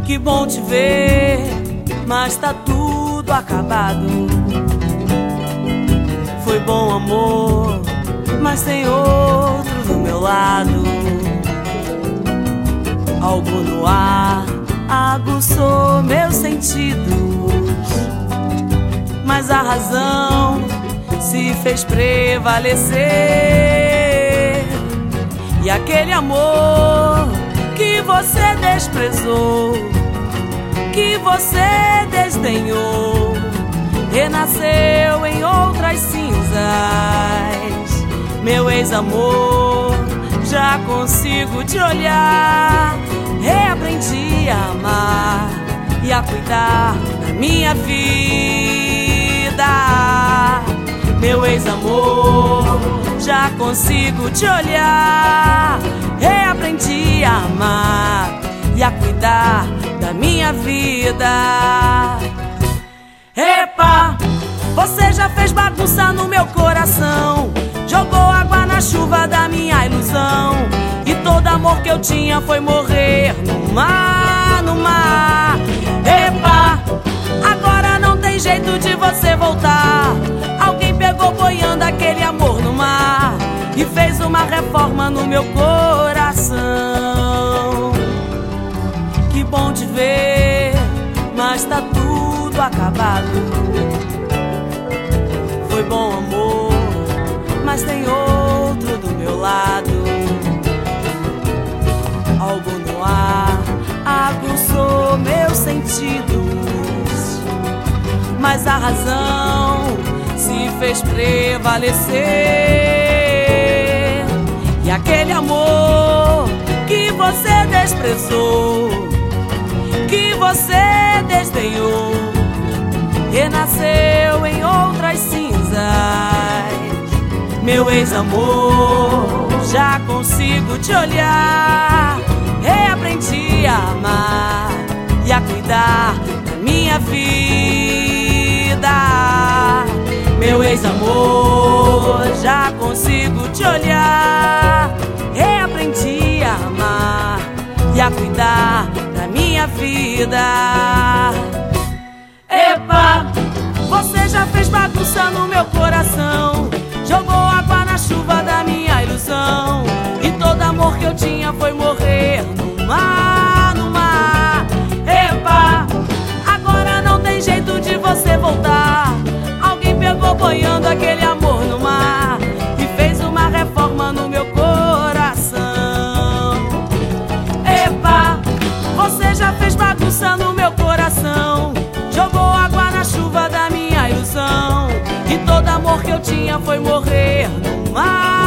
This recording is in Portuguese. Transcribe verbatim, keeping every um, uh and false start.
Que bom te ver, mas tá tudo acabado. Foi bom amor, mas tem outro do meu lado. Algo no ar aguçou meus sentidos, mas a razão se fez prevalecer. E aquele amor que você desprezou, que você desdenhou, renasceu em outras cinzas. Meu ex-amor, já consigo te olhar. Reaprendi a amar e a cuidar da minha vida. Meu ex-amor, já consigo te olhar. Reaprendi a amar e a cuidar da minha vida. Epa, você já fez bagunça no meu coração, jogou água na chuva da minha ilusão, e todo amor que eu tinha foi morrer no mar, no mar. Epa, agora não tem jeito de você voltar. Alguém pegou boiando aquele amor no mar e fez uma reforma no meu coração. Que bom te ver, mas tá tudo acabado. Foi bom amor, mas tem outro do meu lado. Algo no ar aguçou meus sentidos, mas a razão se fez prevalecer. E aquele amor que você desprezou, que você desdenhou, renasceu em outras cinzas. Meu ex-amor, já consigo te olhar. Reaprendi a amar e a cuidar da minha vida. Meu ex-amor, já consigo te olhar. Reaprendi a amar e a cuidar da minha vida. Epa, você já fez bagunça no meu coração, jogou água na chuva da minha ilusão, e todo amor que eu tinha foi morrer no mar, no mar. Epa, agora não tem jeito de você voltar. Alguém pegou boiando aquele amor no mar e fez uma reforma no meu coração. Epa, você já fez bagunça no meu coração, jogou água na chuva da minha ilusão, e todo amor que eu tinha foi morrer no mar.